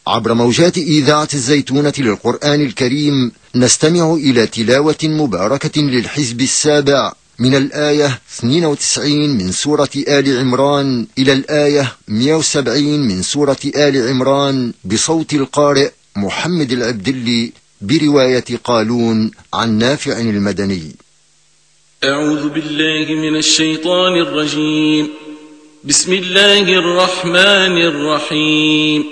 عبر موجات إذاعة الزيتونة للقرآن الكريم نستمع إلى تلاوة مباركة للحزب السابع من الآية 92 من سورة آل عمران إلى الآية 170 من سورة آل عمران بصوت القارئ محمد العبدلي برواية قالون عن نافع المدني. أعوذ بالله من الشيطان الرجيم. بسم الله الرحمن الرحيم.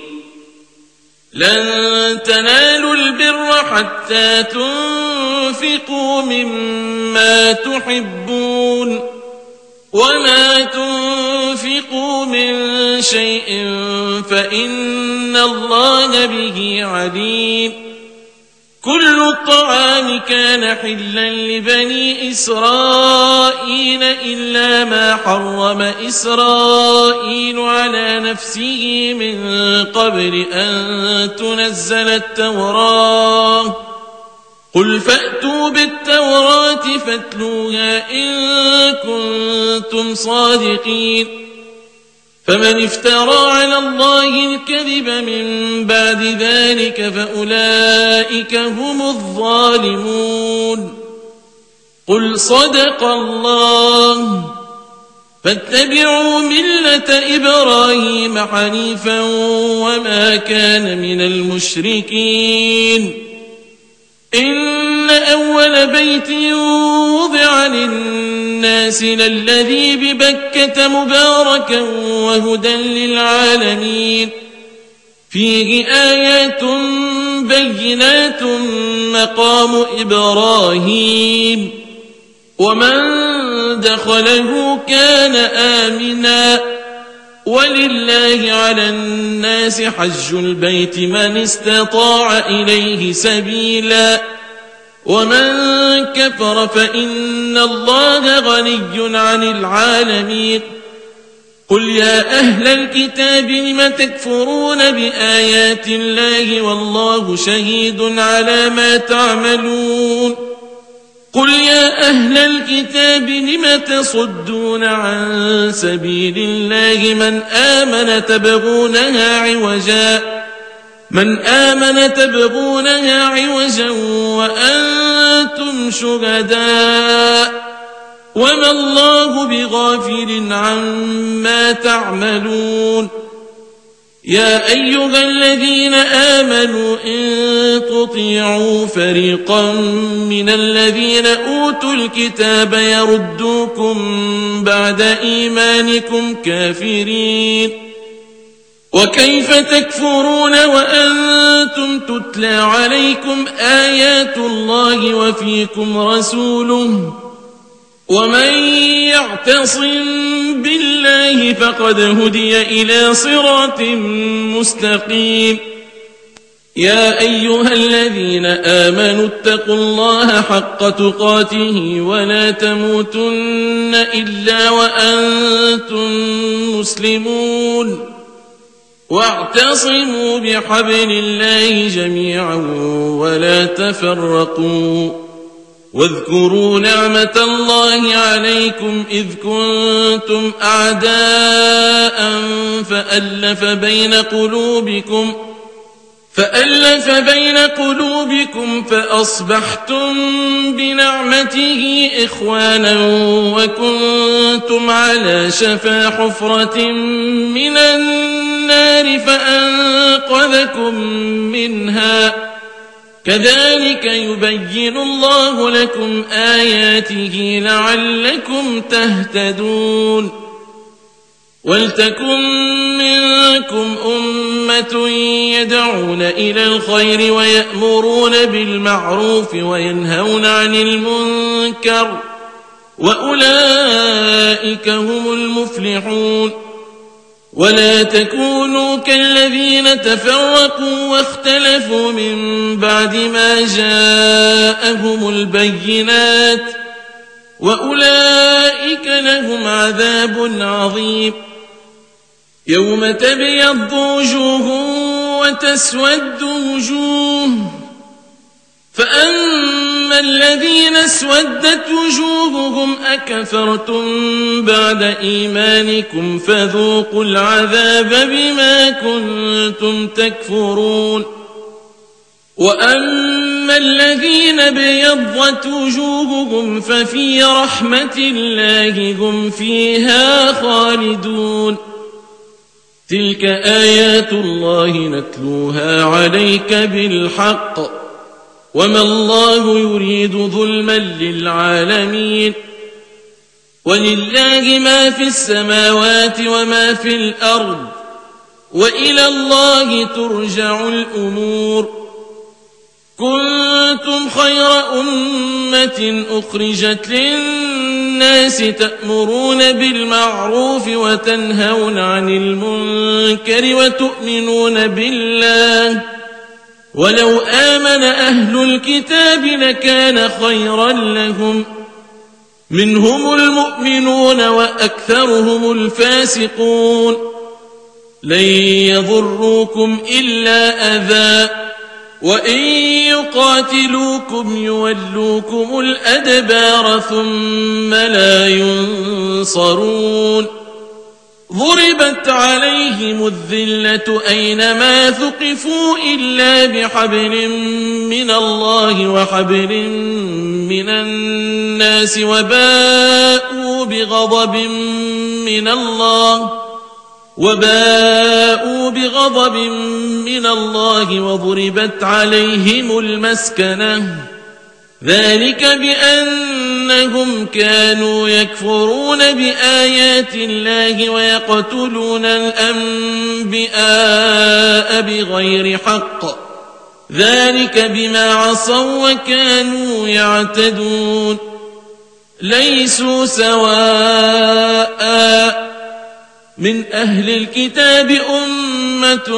لن تنالوا البر حتى تنفقوا مما تحبون وما تنفقوا من شيء فإن الله به عليم. كل الطعام كان حلا لبني إسرائيل إلا ما حرم إسرائيل على نفسه من قبل أن تنزل التوراة. قل فأتوا بالتوراة فاتلوها إن كنتم صادقين. فمن افترى على الله الكذب من بعد ذلك فأولئك هم الظالمون. قل صدق الله. فاتبعوا ملة إبراهيم حنيفا وما كان من المشركين. إن أول بيت وضع للناس للذي ببكة مباركا وهدى للعالمين. فيه آيات بينات مقام إبراهيم ومن دخله كان آمنا. ولله على الناس حج البيت من استطاع إليه سبيلا ومن كفر فإن الله غني عن العالمين. قل يا أهل الكتاب لم تكفرون بآيات الله والله شهيد على ما تعملون. قل يا أهل الكتاب لم تصدون عن سبيل الله من آمن تبغونها عوجا وأنتم شهداء وما الله بغافل عما تعملون. يا أيها الذين آمنوا إن تطيعوا فريقا من الذين أوتوا الكتاب يردوكم بعد إيمانكم كافرين. وكيف تكفرون وأنتم تتلى عليكم آيات الله وفيكم رسوله ومن يعتصم بالله فقد هدي إلى صراط مستقيم. يا أيها الذين آمنوا اتقوا الله حق تقاته ولا تموتن إلا وأنتم مسلمون. واعتصموا بحبل الله جميعا ولا تفرقوا. واذكروا نعمة الله عليكم إذ كنتم أعداء فألف بين قلوبكم فأصبحتم بنعمته إخوانا وكنتم على شفا حفرة من النار فأنقذكم منها. كذلك يبين الله لكم آياته لعلكم تهتدون. ولتكن منكم أمة يدعون إلى الخير ويأمرون بالمعروف وينهون عن المنكر وأولئك هم المفلحون. ولا تكونوا كالذين تفرقوا واختلفوا من بعد ما جاءهم البينات وأولئك لهم عذاب عظيم. يوم تبيض وجوه وتسود وجوه فأما الذين اسودت وجوههم أكفرتم بعد إيمانكم فذوقوا العذاب بما كنتم تكفرون وأما الذين ابيضت وجوههم ففي رحمة الله هم فيها خالدون تلك آيات الله نتلوها عليك بالحق وما الله يريد ظلما للعالمين ولله ما في السماوات وما في الأرض وإلى الله ترجع الأمور كنتم خير أمة أخرجت للناس تأمرون بالمعروف وتنهون عن المنكر وتؤمنون بالله ولو آمن أهل الكتاب لكان خيرا لهم منهم المؤمنون وأكثرهم الفاسقون لن يضروكم إلا أذى وإن يقاتلوكم يولوكم الأدبار ثم لا ينصرون ضربت عليهم الذلة أينما ثقفوا إلا بحبل من الله وحبل من الناس وباءوا بغضب من الله وضربت عليهم المسكنة ذلك بأنهم كانوا يكفرون بآيات الله ويقتلون الأنبياء بغير حق ذلك بما عصوا وكانوا يعتدون ليسوا سواء من أهل الكتاب أمة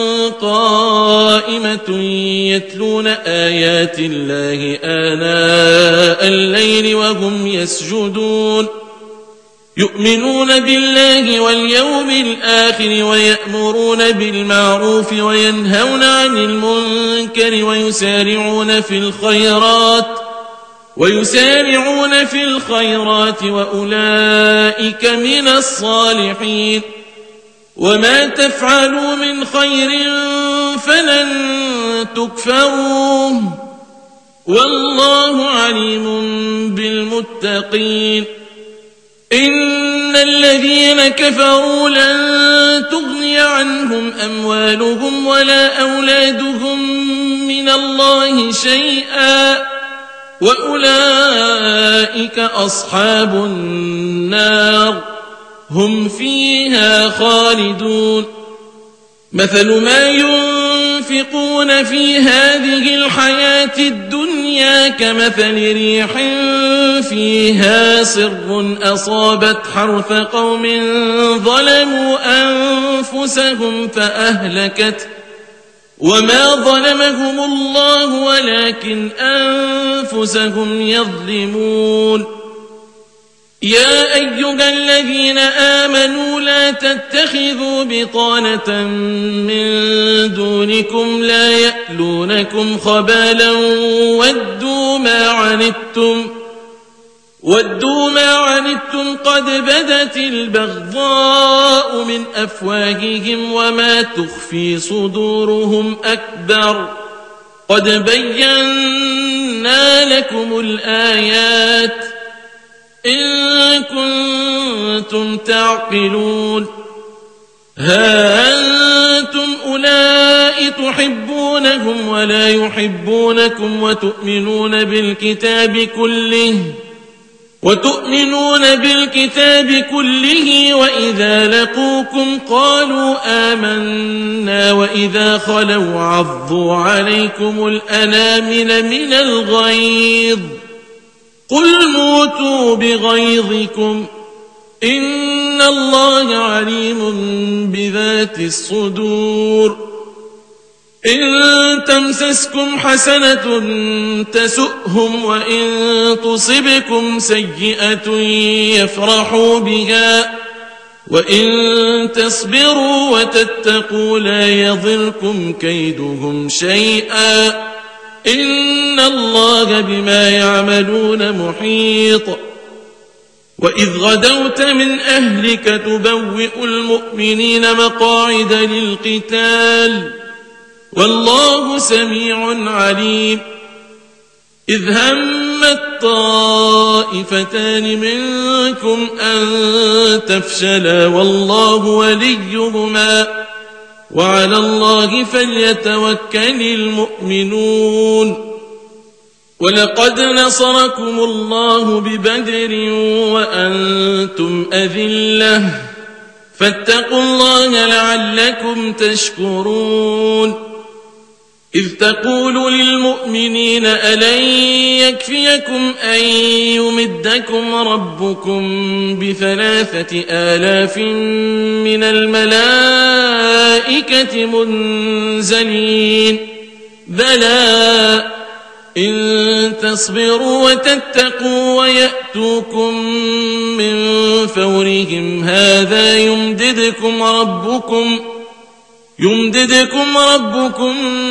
قائمة يتلون آيات الله آناء الليل وهم يسجدون يؤمنون بالله واليوم الآخر ويأمرون بالمعروف وينهون عن المنكر ويسارعون في الخيرات وأولئك من الصالحين وما تفعلوا من خير فلن تكفروه والله عليم بالمتقين إن الذين كفروا لن تغني عنهم أموالهم ولا أولادهم من الله شيئا وأولئك أصحاب النار هم فيها خالدون مثل ما ينفقون في هذه الحياة الدنيا كمثل ريح فيها صر أصابت حرث قوم ظلموا أنفسهم فأهلكت وما ظلمهم الله ولكن أنفسهم يظلمون يا أيها الذين آمنوا لا تتخذوا بطانة من دونكم لا يألونكم خبالا ودوا ما عنتم قد بدت البغضاء من أفواههم وما تخفي صدورهم أكبر قد بينا لكم الآيات إن كنتم تعقلون ها أنتم أولئك تحبونهم ولا يحبونكم وتؤمنون بالكتاب كله وإذا لقوكم قالوا آمنا وإذا خلوا عضوا عليكم الأنامل من الغيظ قل موتوا بغيظكم إن الله عليم بذات الصدور إن تمسسكم حسنة تسؤهم وإن تصبكم سيئة يفرحوا بها وإن تصبروا وتتقوا لا يضركم كيدهم شيئا إن الله بما يعملون محيط وإذ غدوت من أهلك تبوئ المؤمنين مقاعد للقتال والله سميع عليم إذ همت طائفتان منكم أن تفشلا والله وليهما وعلى الله فليتوكل المؤمنون ولقد نصركم الله ببدر وأنتم أذلة فاتقوا الله لعلكم تشكرون إذ تقول للمؤمنين ألن يكفيكم أن يمدكم ربكم ب3,000 من الملائكة منزلين بلى إن تصبروا وتتقوا ويأتوكم من فورهم هذا يمددكم ربكم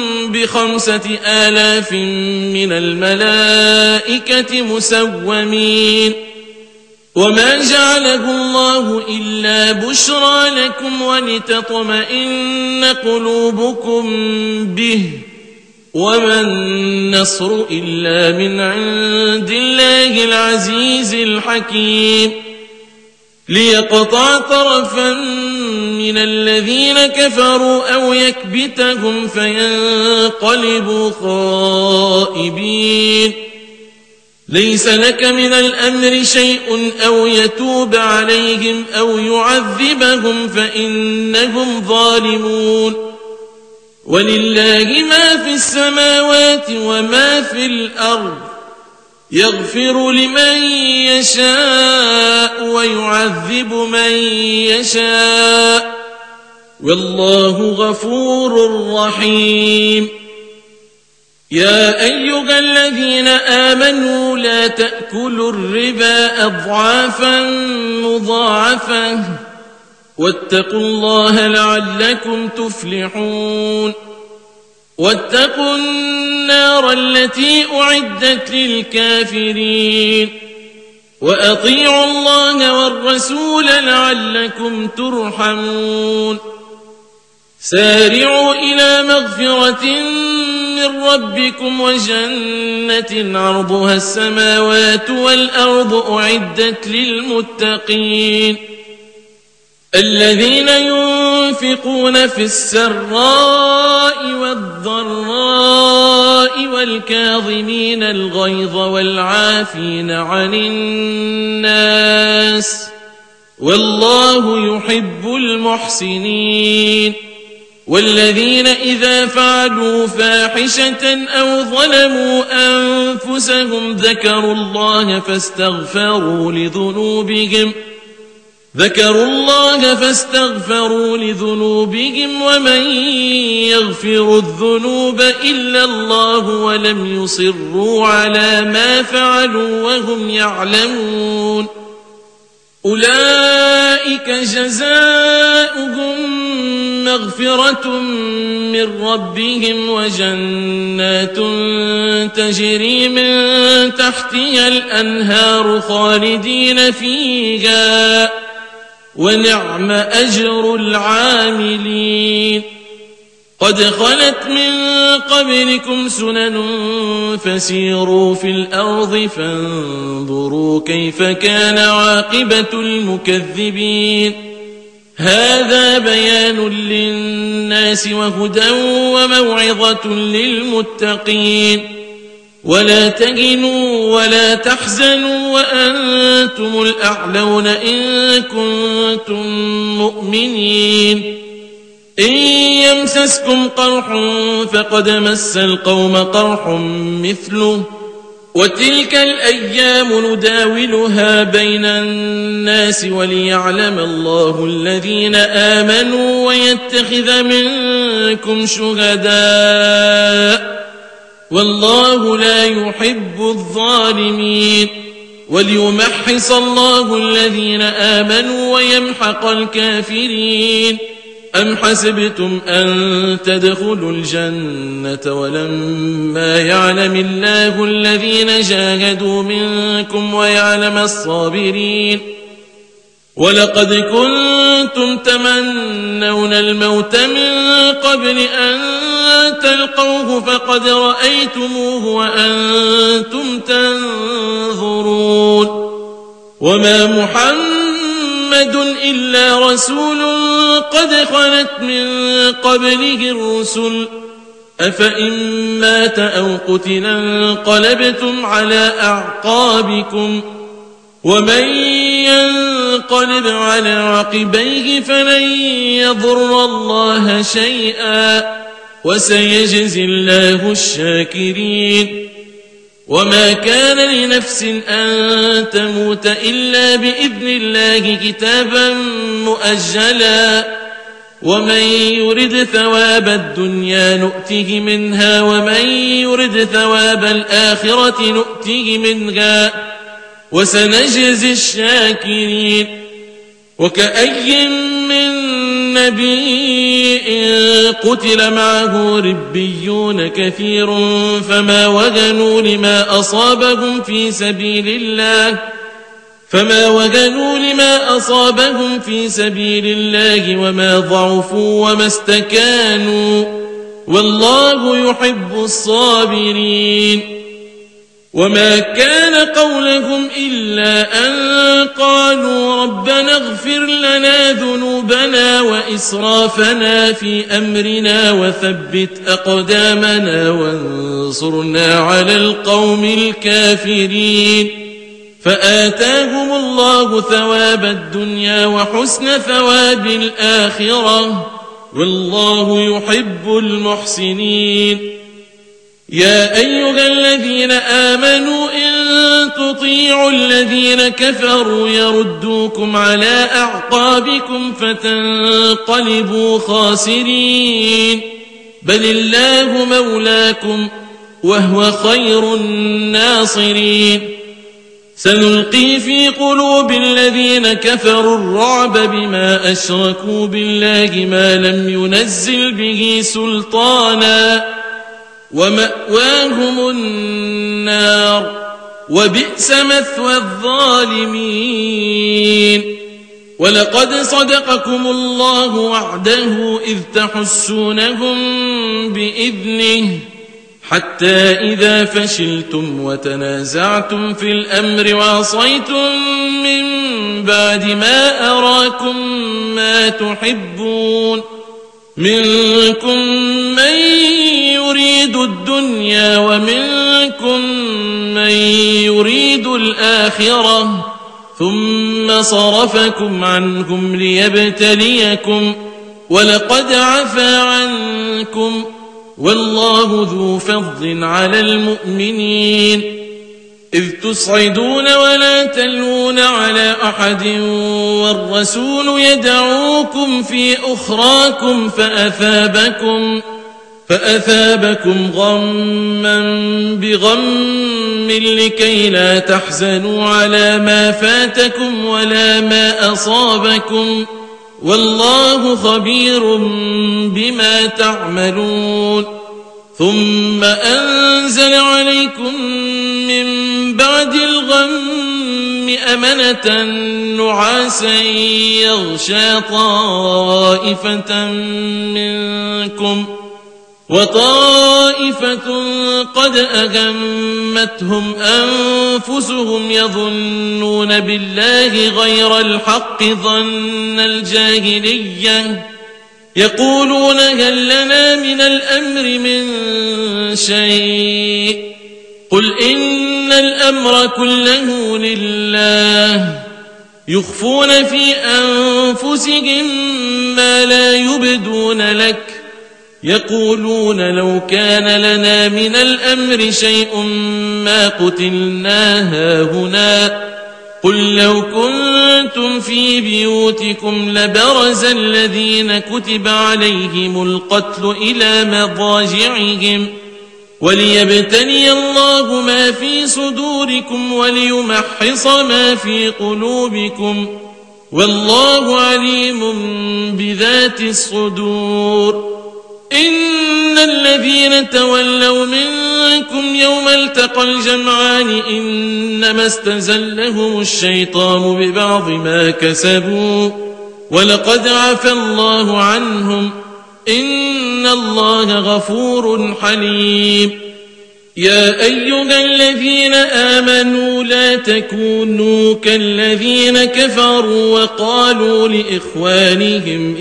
ب5,000 من الملائكة مسومين وما جعله الله إلا بشرى لكم ولتطمئن قلوبكم به وما النصر إلا من عند الله العزيز الحكيم ليقطع طرفا من الذين كفروا أو يكبتهم فينقلبوا خائبين ليس لك من الأمر شيء أو يتوب عليهم أو يعذبهم فإنهم ظالمون ولله ما في السماوات وما في الأرض يغفر لمن يشاء ويعذب من يشاء والله غفور رحيم يا أيها الذين آمنوا لا تأكلوا الربا أضعافا مضاعفة واتقوا الله لعلكم تفلحون واتقوا النار التي أعدت للكافرين وأطيعوا الله والرسول لعلكم ترحمون سارعوا إلى مغفرة من ربكم وجنة عرضها السماوات والأرض أعدت للمتقين الذين ينفقون في السراء والضراء والكاظمين الغيظ والعافين عن الناس والله يحب المحسنين والذين إذا فعلوا فاحشة أو ظلموا أنفسهم ذكروا الله فاستغفروا لذنوبهم ومن يغفر الذنوب إلا الله ولم يصروا على ما فعلوا وهم يعلمون أولئك جزاؤهم مغفرة من ربهم وجنات تجري من تحتها الأنهار خالدين فيها ونعم أجر العاملين قد خلت من قبلكم سنن فسيروا في الأرض فانظروا كيف كان عاقبة المكذبين هذا بيان للناس وهدى وموعظة للمتقين ولا تهنوا ولا تحزنوا وأنتم الأعلون إن كنتم مؤمنين إن يمسسكم قرح فقد مس القوم قرح مثله وتلك الأيام نداولها بين الناس وليعلم الله الذين آمنوا ويتخذ منكم شهداء والله لا يحب الظالمين وليمحص الله الذين آمنوا ويمحق الكافرين أم حسبتم أن تدخلوا الجنة ولما يعلم الله الذين جاهدوا منكم ويعلم الصابرين ولقد كنتم تمنون الموت من قبل أن تلقوه فقد رأيتموه وأنتم تنظرون وما محمد إلا رسول قد خلت من قبله الرسل أفإن مات أو قتل انقلبتم على أعقابكم ومن ينقلب على عقبيه فلن يضر الله شيئا وسيجزي الله الشاكرين وما كان لنفس أن تموت إلا بإذن الله كتابا مؤجلا ومن يرد ثواب الدنيا نؤته منها ومن يرد ثواب الآخرة نؤته منها وسنجزي الشاكرين وكأي من نبي قتل معه ربيون كثير فما وهنوا لما أصابهم في سبيل الله وما ضعفوا وما استكانوا والله يحب الصابرين وما كان قولهم إلا أن قالوا ربنا اغفر لنا ذنوبنا وإسرافنا في أمرنا وثبت أقدامنا وانصرنا على القوم الكافرين فآتاهم الله ثواب الدنيا وحسن ثواب الآخرة والله يحب المحسنين يا أيها الذين آمنوا إن تطيعوا الذين كفروا يردوكم على أعقابكم فتنقلبوا خاسرين بل الله مولاكم وهو خير الناصرين سنلقي في قلوب الذين كفروا الرعب بما أشركوا بالله ما لم ينزل به سلطانا ومأواهم النار وبئس مثوى الظالمين ولقد صدقكم الله وعده إذ تحسونهم بإذنه حتى إذا فشلتم وتنازعتم في الأمر وعصيتم من بعد ما أراكم ما تحبون منكم من يريد الدنيا ومنكم من يريد الآخرة ثم صرفكم عنهم ليبتليكم ولقد عفا عنكم والله ذو فضل على المؤمنين إذ تصعدون ولا تلون على أحد والرسول يدعوكم في أخراكم فأثابكم غما بغم لكي لا تحزنوا على ما فاتكم ولا ما أصابكم والله خبير بما تعملون ثم أنزل عليكم من بعد الغم أمنة نعاسا يغشى طائفة منكم وطائفة قد أهمتهم أنفسهم يظنون بالله غير الحق ظن الجاهلية يقولون هل لنا من الأمر من شيء قل إن الأمر كله لله يخفون في أنفسهم ما لا يبدون لك يقولون لو كان لنا من الأمر شيء ما قتلنا هاهنا قل لو كنتم في بيوتكم لبرز الذين كتب عليهم القتل إلى مضاجعهم وليبتلي الله ما في صدوركم وليمحص ما في قلوبكم والله عليم بذات الصدور. إن الذين تولوا منكم يوم التقى الجمعان إنما استزلهم الشيطان ببعض ما كسبوا ولقد عفى الله عنهم إن الله غفور حليم. يا أيها الذين آمنوا لا تكونوا كالذين كفروا وقالوا لإخوانهم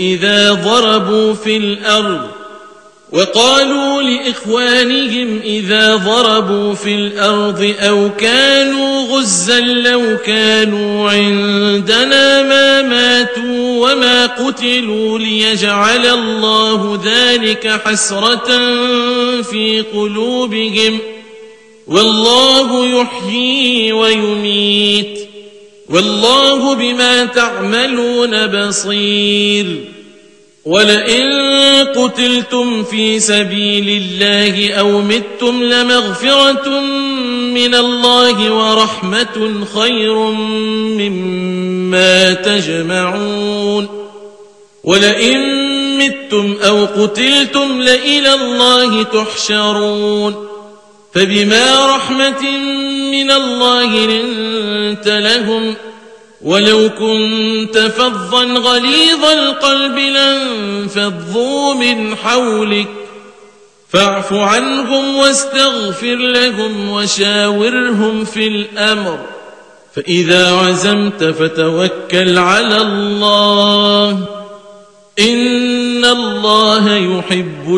إذا ضربوا في الأرض أو كانوا غزا لو كانوا عندنا ما ماتوا وما قتلوا ليجعل الله ذلك حسرة في قلوبهم والله يحيي ويميت والله بما تعملون بصير. ولئن قتلتم في سبيل الله أو متم لمغفرة من الله ورحمة خير مما تجمعون. ولئن متم أو قتلتم لإلى الله تحشرون. فبما رحمة من الله لنت لهم ولو كنت فظا غليظ القلب لانفضوا من حولك فاعف عنهم واستغفر لهم وشاورهم في الأمر فإذا عزمت فتوكل على الله إن الله يحب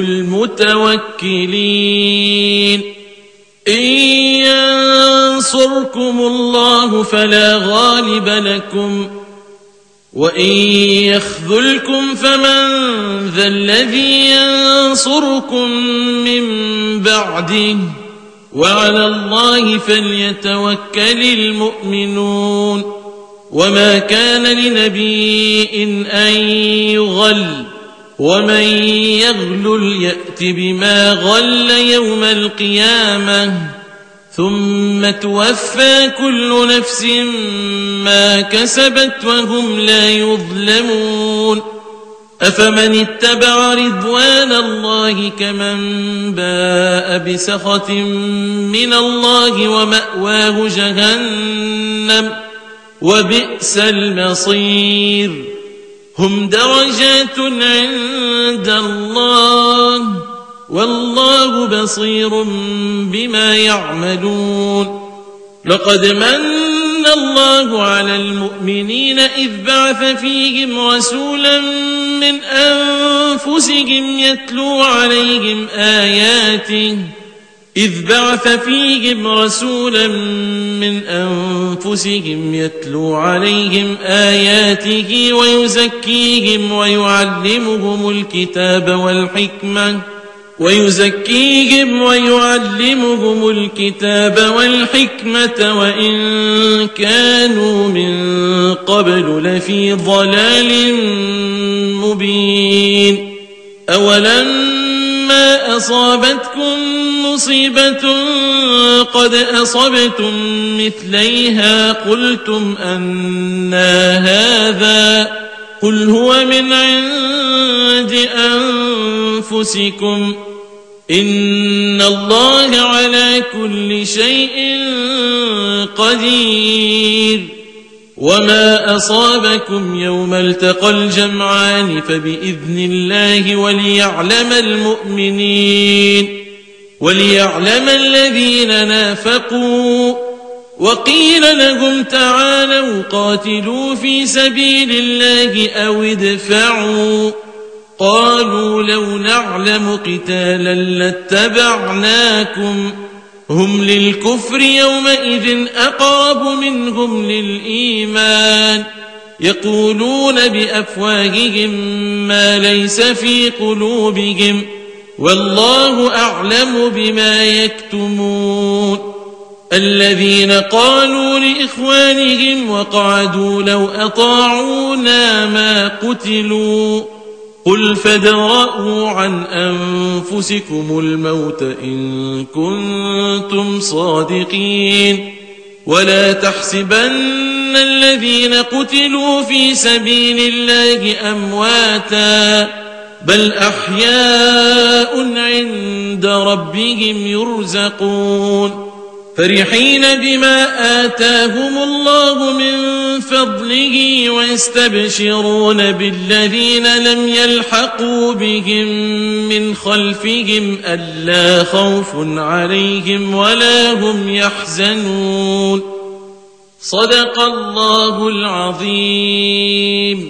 المتوكلين. إن ينصركم الله فلا غالب لكم وإن يخذلكم فمن ذا الذي ينصركم من بعده وعلى الله فليتوكل المؤمنون. وما كان لنبي أن يغل ومن يغلل يأت بما غل يوم القيامة ثم توفى كل نفس ما كسبت وهم لا يظلمون. أفمن اتبع رضوان الله كمن باء بسخط من الله ومأواه جهنم وبئس المصير. هم درجات عند الله والله بصير بما يعملون. لقد من الله على المؤمنين إذ بعث فيهم رسولا من أنفسهم يتلو عليهم آياته ويزكيهم ويعلمهم الكتاب والحكمة وإن كانوا من قبل لفي ضلال مبين. أولما أصابتكم مصيبة قد أصبتم مثليها قلتم أنى هذا قل هو من عند أنفسكم إن الله على كل شيء قدير. وما أصابكم يوم التقى الجمعان فبإذن الله وليعلم الذين نافقوا. وقيل لهم تعالوا قاتلوا في سبيل الله أو ادفعوا قالوا لو نعلم قتالا لاتبعناكم هم للكفر يومئذ أقرب منهم للإيمان يقولون بأفواههم ما ليس في قلوبهم والله أعلم بما يكتمون. الذين قالوا لإخوانهم وقعدوا لو أطاعونا ما قتلوا قل فادرءوا عن أنفسكم الموت إن كنتم صادقين ولا تحسبن الذين قتلوا في سبيل الله أمواتا بل أحياء عند ربهم يرزقون فرحين بما آتاهم الله من فضله ويستبشرون بالذين لم يلحقوا بهم من خلفهم ألا خوف عليهم ولا هم يحزنون صدق الله العظيم.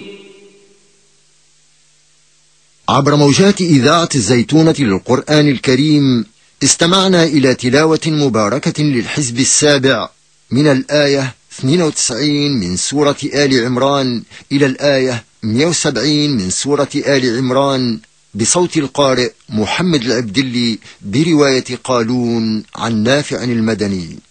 عبر موجات إذاعة الزيتونة للقرآن الكريم استمعنا إلى تلاوة مباركة للحزب السابع من الآية 92 من سورة آل عمران إلى الآية 170 من سورة آل عمران بصوت القارئ محمد العبدلي برواية قالون عن نافع المدني.